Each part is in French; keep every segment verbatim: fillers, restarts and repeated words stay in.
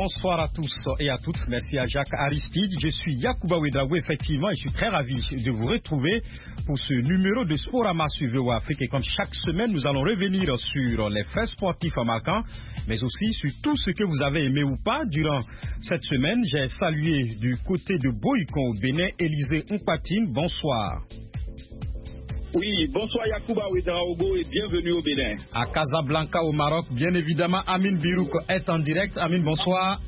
bonsoir à tous et à toutes. Merci à Jacques Aristide. Je suis Yacouba Ouedraogo, effectivement, et je suis très ravi de vous retrouver pour ce numéro de Sporama sur V O A Afrique. Et comme chaque semaine, nous allons revenir sur les faits sportifs marquants, mais aussi sur tout ce que vous avez aimé ou pas durant cette semaine. J'ai salué du côté de Boycon au Bénin, Élisée Mpatine. Bonsoir. Oui, bonsoir Yacouba Ouedraogo et bienvenue au Bénin. À Casablanca au Maroc, bien évidemment, Amine Birouk est en direct. Amine, bonsoir.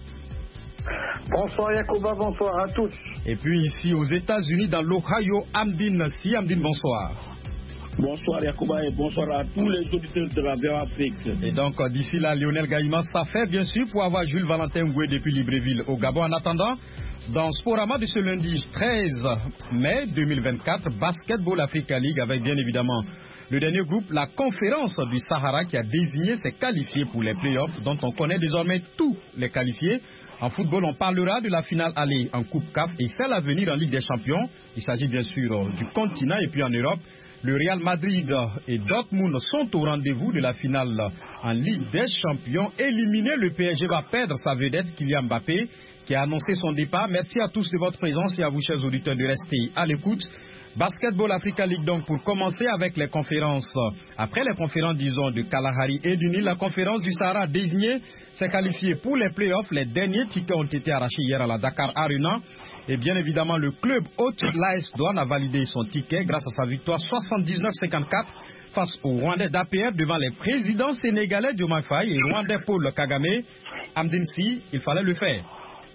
Bonsoir Yacouba, bonsoir à tous. Et puis ici aux États-Unis, dans l'Ohio, Amdine Si. Amdine, bonsoir. Bonsoir Yacouba et bonsoir à tous les auditeurs de la V O A Afrique. Et donc d'ici là, Lionel Gaïman, ça fait bien sûr pour avoir Jules Valentin Ngoué depuis Libreville au Gabon. En attendant, dans Sporama de ce lundi treize mai deux mille vingt-quatre, Basketball Africa League avec bien évidemment le dernier groupe, la conférence du Sahara qui a désigné ses qualifiés pour les playoffs dont on connaît désormais tous les qualifiés. En football, on parlera de la finale aller en Coupe C A F et celle à venir en Ligue des Champions. Il s'agit bien sûr du continent et puis en Europe. Le Real Madrid et Dortmund sont au rendez-vous de la finale en Ligue des Champions. Éliminé, le P S G va perdre sa vedette Kylian Mbappé qui a annoncé son départ. Merci à tous de votre présence et à vous, chers auditeurs, de rester à l'écoute. Basketball Africa League, donc, pour commencer avec les conférences. Après les conférences, disons, de Kalahari et du Nil, la conférence du Sahara a désigné s'est qualifiée pour les playoffs. Les derniers tickets ont été arrachés hier à la Dakar Arena. Et bien évidemment, le club hôte, l'A S Douanes, a validé son ticket grâce à sa victoire soixante-dix-neuf à cinquante-quatre face au Rwandais d'A P R devant les présidents sénégalais Diomaye Faye et Rwandais Paul Kagame. Amdine Si, il fallait le faire.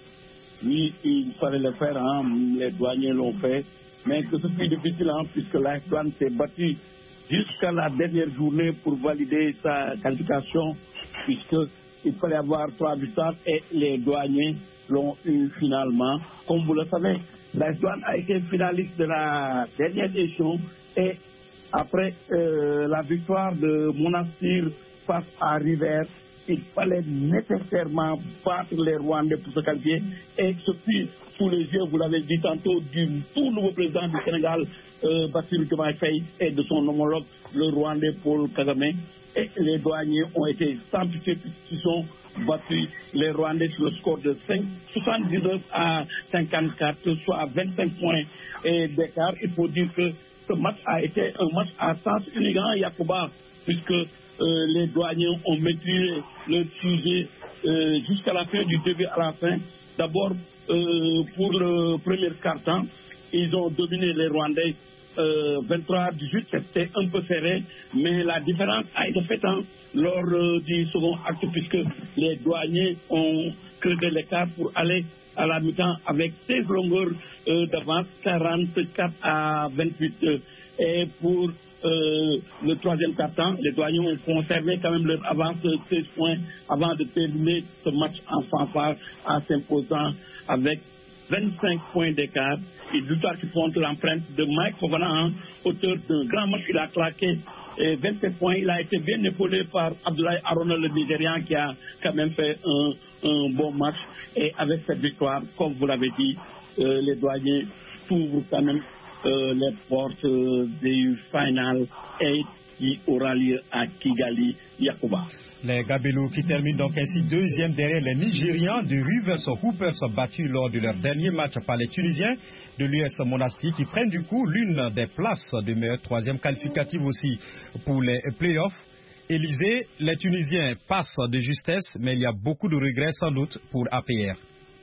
Oui, il fallait le faire, hein. Les douaniers l'ont fait. Mais que ce fut difficile, hein, puisque l'A S Douanes s'est battu jusqu'à la dernière journée pour valider sa qualification, puisqu'il fallait avoir trois victoires et les douaniers l'ont eu finalement. Comme vous le savez, l'A S Douanes a été finaliste de la dernière édition et après euh, la victoire de Monastir face à River, il fallait nécessairement battre les Rwandais pour se qualifier et ce fut sous les yeux, vous l'avez dit tantôt, du tout nouveau président du Sénégal, euh, Bassirou Diomaye Faye, et de son homologue, le Rwandais Paul Kagame. Et les douaniers ont été sans pitié puisqu'ils ont battu les Rwandais sur le score de soixante-dix-neuf à cinquante-quatre, soit vingt-cinq points d'écart. Il faut dire que ce match a été un match à sens unique, Yacouba, puisque euh, les douaniers ont maîtrisé le sujet euh, jusqu'à la fin, du début à la fin. D'abord, euh, pour le premier quart-temps, ils ont dominé les Rwandais euh, vingt-trois à dix-huit, c'était un peu serré, mais la différence a été faite hein, lors euh, du second acte, puisque les douaniers ont creusé l'écart pour aller à la mi-temps avec seize longueurs euh, d'avance, quarante-quatre à vingt-huit. Et pour euh, le troisième quart-temps, les douaniers ont conservé quand même leur avance de seize points avant de terminer ce match en fanfare en s'imposant avec vingt-cinq points d'écart. Et victoire qui montre l'empreinte de Mike Fofana, auteur d'un grand match. Il a claqué et vingt-sept points. Il a été bien épaulé par Abdoulaye Arona, le Nigérian, qui a quand même fait un, un bon match. Et avec cette victoire, comme vous l'avez dit, euh, les douaniers ouvrent quand même euh, les portes euh, du Final eight qui aura lieu à Kigali, Yacouba. Les Gabelous qui terminent donc ainsi deuxième derrière les Nigérians de Rivers Hoopers battus lors de leur dernier match par les Tunisiens de l'U S Monastir qui prennent du coup l'une des places de meilleure troisième qualificative aussi pour les playoffs. Élysée, les Tunisiens passent de justesse, mais il y a beaucoup de regrets sans doute pour A P R.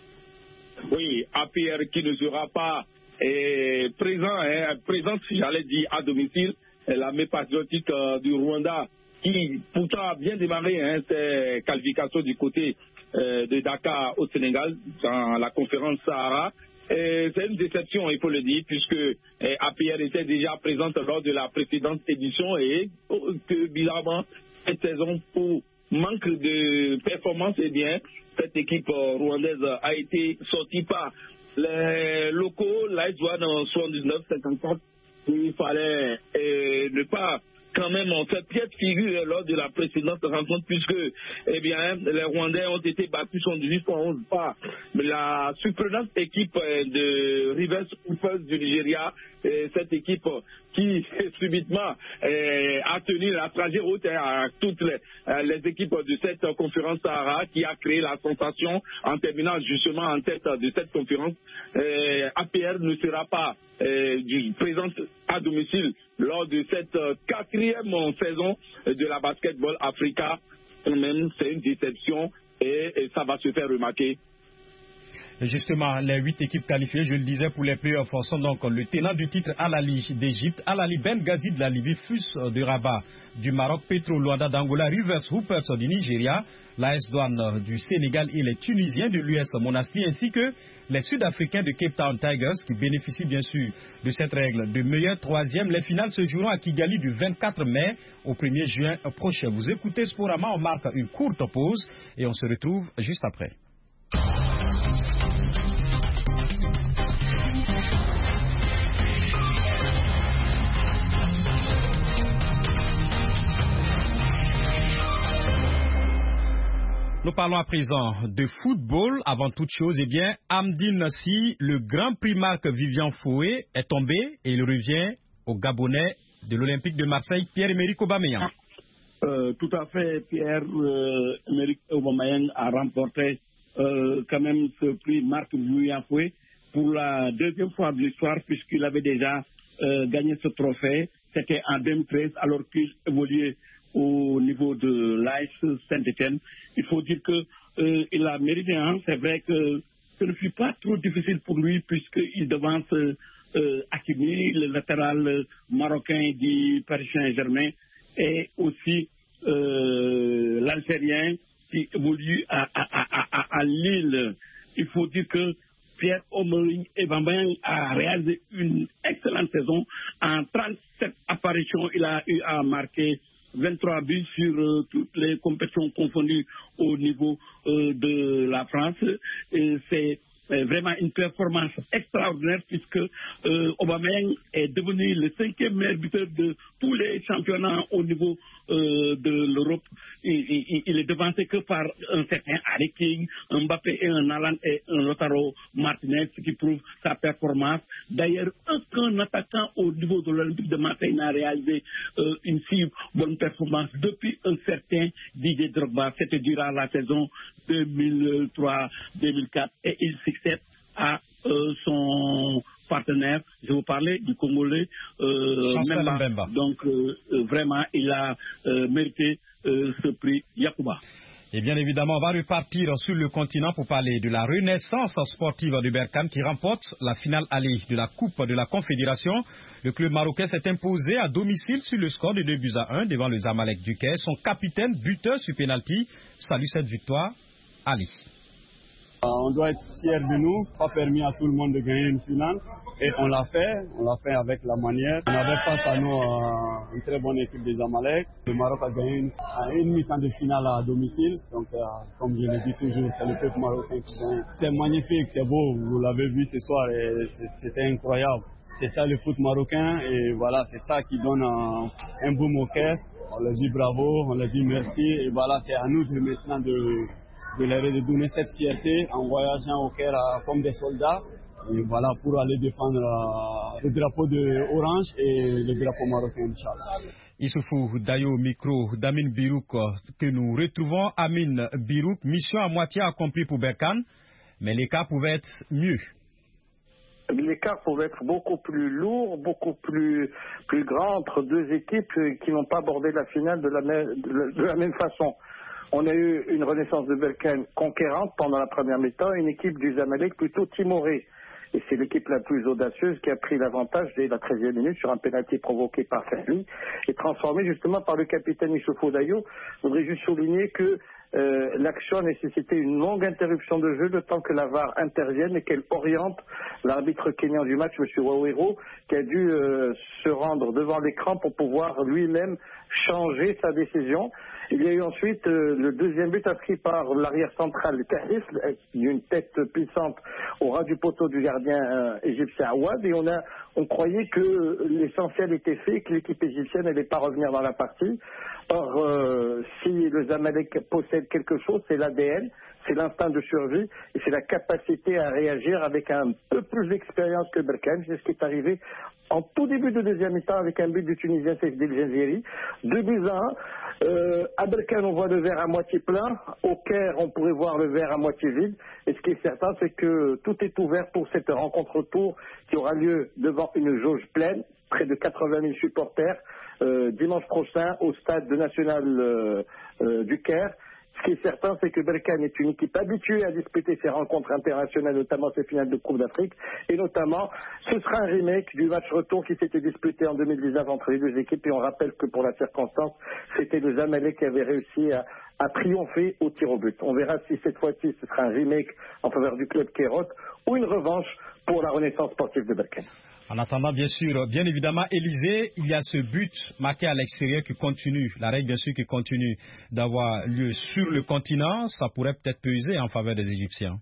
Oui, A P R qui ne sera pas eh, présent, hein, présent, si j'allais dire, à domicile, l'armée patriotique euh, du Rwanda, qui pourtant a bien démarré hein, ses qualifications du côté euh, de Dakar au Sénégal, dans la conférence Sahara. C'est une déception, il faut le dire, puisque eh, A P R était déjà présente lors de la précédente édition et que bizarrement, cette saison, pour manque de performance, eh bien, cette équipe euh, rwandaise a été sortie par les locaux, l'A S Douanes en soixante-dix-neuf à cinquante-quatre. Il fallait eh, ne pas quand même fait piètre figure lors de la précédente rencontre, puisque eh bien, les Rwandais ont été battus soixante-dix-huit à onze par la surprenante équipe de Rivers Hoopers du Nigeria, et cette équipe qui subitement eh, a tenu la trajet haute à toutes les, les équipes de cette conférence Sahara, qui a créé la sensation en terminant justement en tête de cette conférence. Eh, A P R ne sera pas eh, du, présente à domicile lors de cette quatrième saison de la Basketball Africa. Quand même, c'est une déception et, et ça va se faire remarquer. Justement, les huit équipes qualifiées, je le disais, pour les playoffs sont donc le tenant du titre Al-Ali d'Égypte, Al-Ali Benghazi de la Libye, F U S de Rabat du Maroc, Petro Luanda d'Angola, Rivers Hoopers du Nigeria, l'A S Douane du Sénégal et les Tunisiens de l'U S Monastir, ainsi que les Sud-Africains de Cape Town Tigers qui bénéficient bien sûr de cette règle de meilleur troisième. Les finales se joueront à Kigali du vingt-quatre mai au premier juin prochain. Vous écoutez Sporama, on marque une courte pause et on se retrouve juste après. Nous parlons à présent de football. Avant toute chose, eh bien, Amdine Nassi, le Grand Prix Marc Vivian Foué est tombé et il revient au Gabonais de l'Olympique de Marseille, Pierre-Emerick Aubameyang. Euh, tout à fait, Pierre-Emerick euh, Aubameyang a remporté euh, quand même ce prix Marc Vivian Foué pour la deuxième fois de l'histoire, puisqu'il avait déjà euh, gagné ce trophée. C'était en deux mille treize, alors qu'il évoluait au niveau de l'A S Saint-Étienne. Il faut dire qu'il euh, a mérité un. C'est vrai que ce ne fut pas trop difficile pour lui, puisqu'il devance euh, Hakimi, le latéral marocain du Paris Saint-Germain, et aussi euh, l'Algérien qui évolue à, à, à, à, à Lille. Il faut dire que Pierre-Emerick Aubameyang a réalisé une excellente saison. En trente-sept apparitions, il a eu à marquer vingt-trois buts sur euh, toutes les compétitions confondues au niveau euh, de la France. Et c'est euh, vraiment une performance extraordinaire, puisque euh, Aubameyang est devenu le cinquième meilleur buteur de tous les championnats au niveau euh, de l'Europe. Il, il, il est devancé que par un certain Harry Kane, un Mbappé et un Haaland et un Lautaro Martinez, qui prouve sa performance. D'ailleurs, aucun attaquant au niveau de l'Olympique de Marseille n'a réalisé euh, une si bonne performance depuis un certain Didier Drogba. C'était durant la saison deux mille trois deux mille quatre et il succède à euh, son partenaire, je vous parlais du Congolais euh, Mbemba. Mbemba. Donc euh, vraiment, il a euh, mérité euh, ce prix Yacouba. Et bien évidemment, on va repartir sur le continent pour parler de la renaissance sportive de Berkane qui remporte la finale aller de la Coupe de la Confédération. Le club marocain s'est imposé à domicile sur le score de deux buts à un devant le Zamalek du Caire. Son capitaine, buteur sur pénalty, salue cette victoire. Ali. On doit être fiers de nous, pas permis à tout le monde de gagner une finale et on l'a fait, on l'a fait avec la manière. On avait face à nous euh, une très bonne équipe des Zamalek. Le Maroc a gagné une, une mi-temps de finale à domicile, donc euh, comme je le dis toujours, c'est le peuple marocain qui gagne. C'est magnifique, c'est beau, vous l'avez vu ce soir et c'était incroyable. C'est ça le foot marocain et voilà, c'est ça qui donne un, un boom au cœur. On leur dit bravo, on leur dit merci et voilà, c'est à nous de maintenant de... de leur donner cette fierté en voyageant au Caire comme des soldats et voilà, pour aller défendre euh, le drapeau de Orange et le drapeau marocain, Inch'Allah. Issoufou Dayo, micro d'Amin Birouk que nous retrouvons. Amin Birouk, mission à moitié accomplie pour Berkane, mais l'écart pouvait être mieux. L'écart pouvait être beaucoup plus lourd, beaucoup plus, plus grand entre deux équipes qui n'ont pas abordé la finale de la, de, de la même façon. On a eu une renaissance de Berkane conquérante pendant la première mi-temps, une équipe du Zamalek plutôt timorée. Et c'est l'équipe la plus audacieuse qui a pris l'avantage dès la treizième minute sur un pénalty provoqué par Ferli et transformé justement par le capitaine Issoufou Dayo. Je voudrais juste souligner que euh, l'action a nécessité une longue interruption de jeu, le temps que la V A R intervienne et qu'elle oriente l'arbitre kényan du match, M. Waweru, qui a dû euh, se rendre devant l'écran pour pouvoir lui-même changer sa décision. Il y a eu ensuite euh, le deuxième but inscrit par l'arrière central Kahif, une tête puissante au ras du poteau du gardien euh, égyptien Awad, et on a on croyait que l'essentiel était fait, que l'équipe égyptienne n'allait pas revenir dans la partie. Or, euh, si le Zamalek possède quelque chose, c'est l'A D N, c'est l'instinct de survie et c'est la capacité à réagir avec un peu plus d'expérience que Berkane. C'est ce qui est arrivé en tout début de deuxième mi-temps avec un but du Tunisien Saïd El Jaziri. Deux buts à un. Euh, à Berkane, on voit le verre à moitié plein. Au Caire, on pourrait voir le verre à moitié vide. Et ce qui est certain, c'est que tout est ouvert pour cette rencontre tour qui aura lieu devant une jauge pleine, près de quatre-vingt mille supporters, euh, dimanche prochain au stade national euh, euh, du Caire. Ce qui est certain, c'est que Berkane est une équipe habituée à disputer ses rencontres internationales, notamment ses finales de Coupe d'Afrique, et notamment, ce sera un remake du match retour qui s'était disputé en deux mille dix-neuf entre les deux équipes, et on rappelle que pour la circonstance, c'était le Zamalek qui avait réussi à, à triompher au tir au but. On verra si cette fois-ci ce sera un remake en faveur du club Kérote ou une revanche pour la renaissance sportive de Berkane. En attendant, bien sûr, bien évidemment, Élysée, il y a ce but marqué à l'extérieur qui continue, la règle bien sûr qui continue d'avoir lieu sur le continent, ça pourrait peut-être peser en faveur des Égyptiens.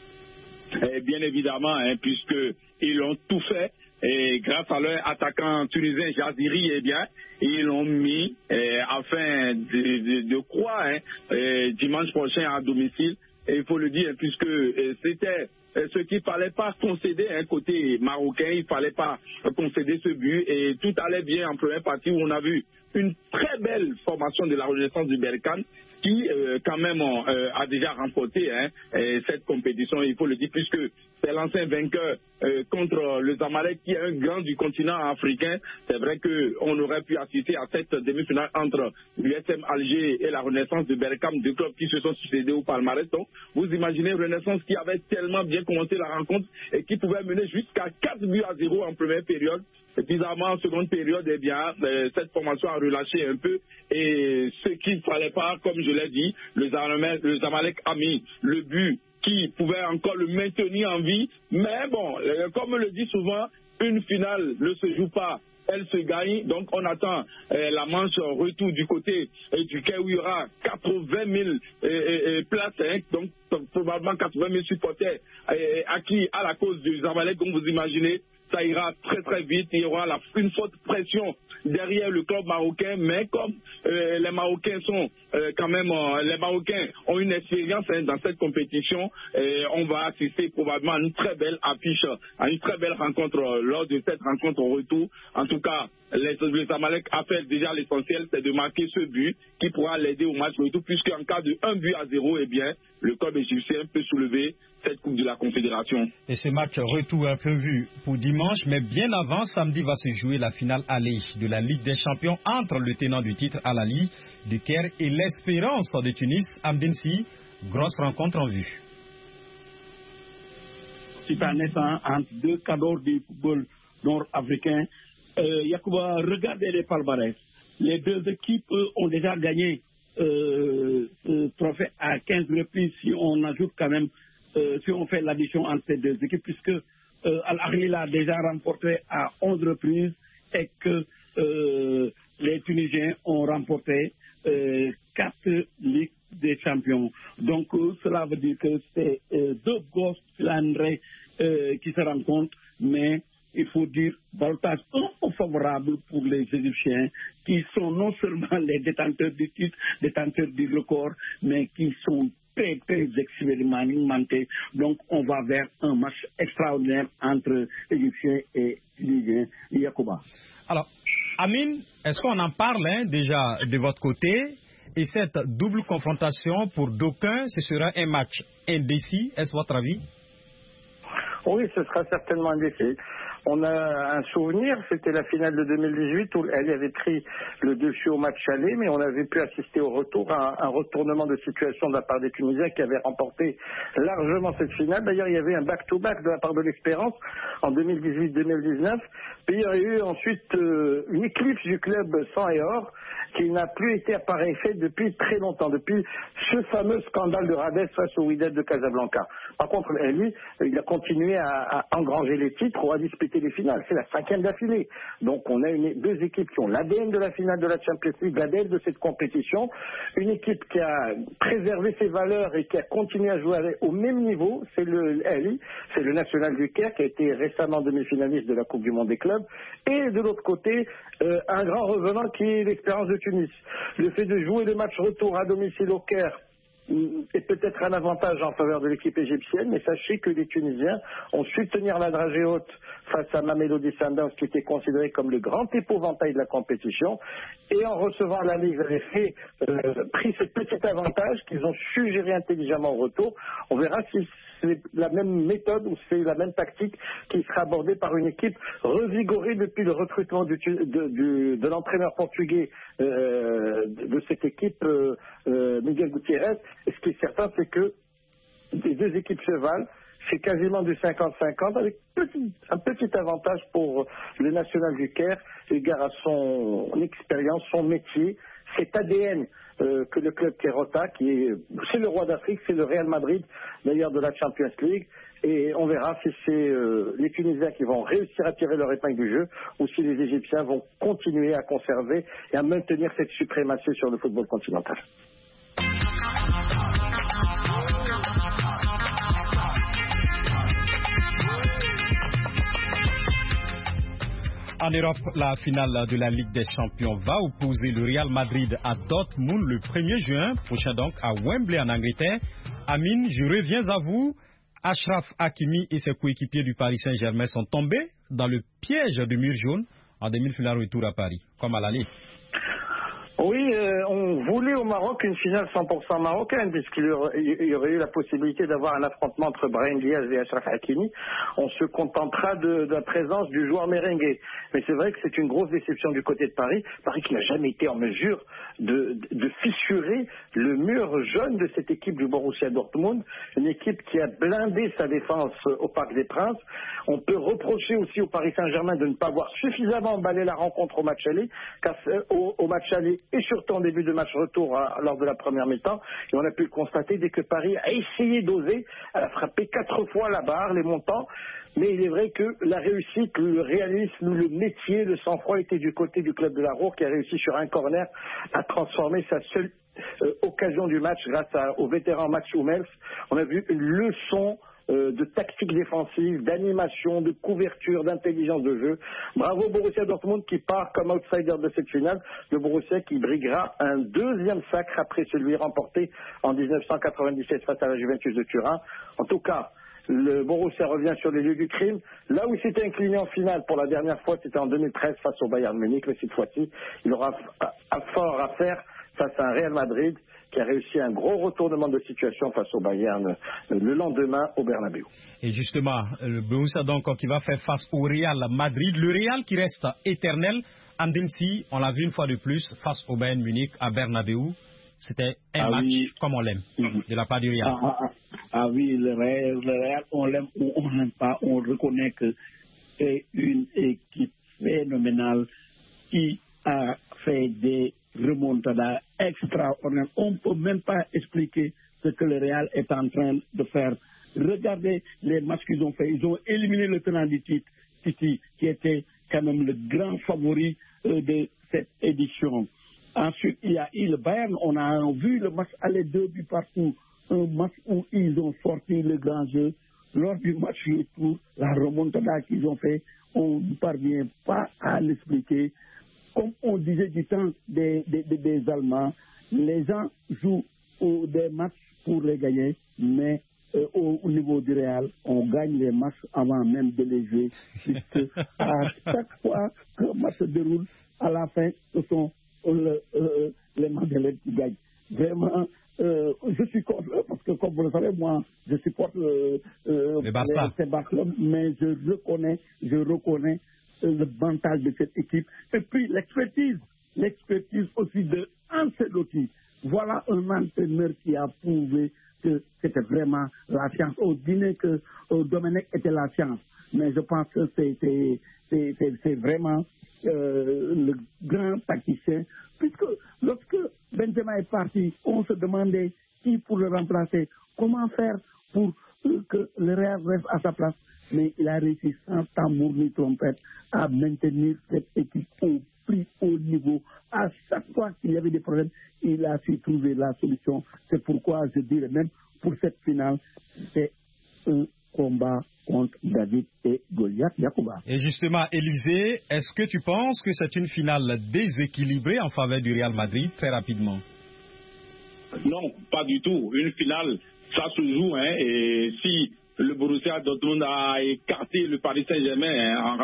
Et bien évidemment, hein, puisqu'ils ont tout fait, et grâce à leur attaquant tunisien Jaziri, eh bien, ils l'ont mis eh, afin de, de, de quoi hein, eh, dimanche prochain à domicile. Et il faut le dire, puisque eh, c'était ce qu'il ne fallait pas concéder un hein, côté marocain, il ne fallait pas concéder ce but et tout allait bien en première partie où on a vu une très belle formation de la Renaissance du Berkane qui euh, quand même euh, a déjà remporté hein, cette compétition, il faut le dire, puisque c'est l'ancien vainqueur euh, contre le Zamalek qui est un grand du continent africain. C'est vrai qu'on aurait pu assister à cette demi-finale entre l'U S M Alger et la Renaissance de Berkane, deux clubs qui se sont succédés au palmarès. Donc, vous imaginez Renaissance qui avait tellement bien commencé la rencontre et qui pouvait mener jusqu'à quatre buts à zéro en première période. Et bizarrement, en seconde période, eh bien, euh, cette formation a relâché un peu et ce qu'il ne fallait pas, comme je l'ai dit, le Zamalek, le Zamalek a mis le but qui pouvait encore le maintenir en vie. Mais bon, euh, comme le dit souvent, une finale ne se joue pas, elle se gagne. Donc on attend euh, la manche retour du côté euh, du Caire où il y aura quatre-vingt mille euh, euh, places, hein, donc probablement quatre-vingt mille supporters euh, acquis à la cause du Zamalek, comme vous imaginez. Ça ira très très vite, il y aura la, une forte pression derrière le club marocain, mais comme euh, les Marocains sont euh, quand même, euh, les Marocains ont une expérience hein, dans cette compétition, et on va assister probablement à une très belle affiche, à une très belle rencontre euh, lors de cette rencontre au retour. En tout cas, les, les Zamalek a fait déjà l'essentiel, c'est de marquer ce but qui pourra l'aider au match retour, puisqu'en cas de un but à zéro, eh bien, le club égyptien peut soulever cette Coupe de la Confédération. Et ce match retour est prévu pour dimanche, mais bien avant, samedi va se jouer la finale aller de la Ligue des Champions entre le tenant du titre Al Ahly du Caire et l'Espérance de Tunis, Amdine Sy. Grosse rencontre en vue. C'est un naissant entre deux cadors du football nord-africain. Euh, Yacouba, regardez les palmarès. Les deux équipes ont déjà gagné euh, ce trophée à quinze reprises si on ajoute quand même Euh, si on fait l'addition entre ces deux équipes, puisque euh, Al Ahly l'a déjà remporté à onze reprises et que euh, les Tunisiens ont remporté euh, quatre Ligues des Champions. Donc euh, cela veut dire que c'est euh, deux gosses cylindrés euh, qui se rencontrent, mais il faut dire ballotage un peu favorable pour les Égyptiens qui sont non seulement les détenteurs du titre, détenteurs du record, mais qui sont très, très expérimentés. Donc, on va vers un match extraordinaire entre Égyptiens et Tunisiens. Yacouba. Alors, Amine, est-ce qu'on en parle hein, déjà de votre côté? Et cette double confrontation, pour d'aucuns, ce sera un match indécis. Est-ce votre avis? Oui, ce sera certainement un défi. On a un souvenir, c'était la finale de deux mille dix-huit où elle avait pris le dessus au match aller, mais on avait pu assister au retour à un retournement de situation de la part des Tunisiens qui avaient remporté largement cette finale. D'ailleurs, il y avait un back-to-back de la part de l'Espérance en deux mille dix-huit deux mille dix-neuf. Puis il y a eu ensuite euh, une éclipse du club sang et or qui n'a plus été à pareil effet depuis très longtemps, depuis ce fameux scandale de Radès face au Wydad de Casablanca. Par contre, lui, il a continué à, à engranger les titres ou à disputer les finales. C'est la cinquième d'affilée. Donc on a une, deux équipes qui ont l'A D N de la finale de la Champions League, l'A D N de cette compétition. Une équipe qui a préservé ses valeurs et qui a continué à jouer au même niveau, c'est le L I, c'est le National du Caire qui a été récemment demi-finaliste de la Coupe du Monde des clubs. Et de l'autre côté, euh, un grand revenant qui est l'Espérance de Tunis. Le fait de jouer le match retour à domicile au Caire est peut-être un avantage en faveur de l'équipe égyptienne, mais sachez que les Tunisiens ont su tenir la dragée haute face à Mamelodi Sundowns, qui était considéré comme le grand épouvantail de la compétition, et en recevant la Ligue, ils avaient fait, euh, pris ce petit avantage qu'ils ont su gérer intelligemment au retour. On verra si c'est la même méthode ou c'est la même tactique qui sera abordée par une équipe revigorée depuis le recrutement du, de, du, de l'entraîneur portugais euh, de, de cette équipe, euh, euh, Miguel Gutiérrez. Et ce qui est certain, c'est que les deux équipes se valent. C'est quasiment du cinquante cinquante avec petit, un petit avantage pour le National du Caire, égard à son expérience, son métier, cet A D N euh, que le club Kerota, qui est, c'est le roi d'Afrique, c'est le Real Madrid, d'ailleurs de la Champions League, et on verra si c'est euh, les Tunisiens qui vont réussir à tirer leur épingle du jeu, ou si les Égyptiens vont continuer à conserver et à maintenir cette suprématie sur le football continental. En Europe, la finale de la Ligue des Champions va opposer le Real Madrid à Dortmund le premier juin prochain, donc à Wembley en Angleterre. Amine, je reviens à vous. Achraf Hakimi et ses coéquipiers du Paris Saint-Germain sont tombés dans le piège du mur jaune en demi-finale retour à Paris, comme à l'aller. Oui, euh, on voulait au Maroc une finale cent pour cent marocaine, puisqu'il y aurait, il y aurait eu la possibilité d'avoir un affrontement entre Brahim Diaz et Achraf Hakimi. On se contentera de, de la présence du joueur merengue. Mais c'est vrai que c'est une grosse déception du côté de Paris. Paris qui n'a jamais été en mesure de, de, de fissurer le mur jaune de cette équipe du Borussia Dortmund, une équipe qui a blindé sa défense au Parc des Princes. On peut reprocher aussi au Paris Saint-Germain de ne pas avoir suffisamment emballé la rencontre au match aller, car au, au match aller et surtout en début de match retour à, lors de la première mi-temps. Et on a pu le constater dès que Paris a essayé d'oser, elle a frappé quatre fois la barre, les montants. Mais il est vrai que la réussite, le réalisme, le métier, le sang-froid était du côté du club de la Roure qui a réussi sur un corner à transformer sa seule euh, occasion du match grâce à, au vétéran Max Hummels. On a vu une leçon Euh, de tactique défensive, d'animation, de couverture, d'intelligence de jeu. Bravo Borussia Dortmund qui part comme outsider de cette finale. Le Borussia qui briguera un deuxième sacre après celui remporté en dix-neuf cent quatre-vingt-dix-sept face à la Juventus de Turin. En tout cas, le Borussia revient sur les lieux du crime. Là où il s'était incliné en finale pour la dernière fois, c'était en deux mille treize face au Bayern Munich. Mais cette fois-ci, il aura un fort à faire face à un Real Madrid qui a réussi un gros retournement de situation face au Bayern le lendemain au Bernabéu. Et justement, le Borussia donc qui va faire face au Real Madrid, le Real qui reste éternel. Andinsi, on l'a vu une fois de plus face au Bayern Munich à Bernabéu. C'était un ah match oui. comme on l'aime, de la part du Real. Ah, ah, ah, ah oui, le Real, le Real on l'aime ou on l'aime pas, on reconnaît que c'est une équipe phénoménale qui a fait des remontada extraordinaire. On ne peut même pas expliquer ce que le Real est en train de faire. Regardez les matchs qu'ils ont fait. Ils ont éliminé le tenant du titre, City, qui était quand même le grand favori euh, de cette édition. Ensuite, il y a eu le Bayern. On a vu le match aller deux buts partout. Un match où ils ont sorti le grand jeu. Lors du match retour, la remontada qu'ils ont fait, on ne parvient pas à l'expliquer. Comme on disait du temps des, des, des, des Allemands, les gens jouent au, des matchs pour les gagner, mais euh, au, au niveau du Real, on gagne les matchs avant même de les jouer. Puisque à chaque fois qu'un match se déroule, à la fin, ce sont euh, euh, les Madeleines qui gagnent. Vraiment, euh, je suis contre eux parce que, comme vous le savez, moi, je supporte euh, euh, Barça. C'est Barcelone, mais je reconnais, je reconnais le mental de cette équipe. Et puis l'expertise, l'expertise aussi de Ancelotti. Voilà un entraîneur qui a prouvé que c'était vraiment la science. Au dîner que au Domenech était la science. Mais je pense que c'est vraiment euh, le grand tacticien. Puisque lorsque Benzema est parti, on se demandait qui pour le remplacer, comment faire pour que le Real reste à sa place. Mais il a réussi sans tambour ni trompette à maintenir cette équipe au plus haut niveau. À chaque fois qu'il y avait des problèmes, il a su trouver la solution. C'est pourquoi je dirais même pour cette finale, c'est un combat contre David et Goliath Yacouba. Et justement, Élisée, est-ce que tu penses que c'est une finale déséquilibrée en faveur du Real Madrid très rapidement? Non, pas du tout. Une finale, ça se joue, hein, et si le Borussia Dortmund a écarté le Paris Saint-Germain hein, en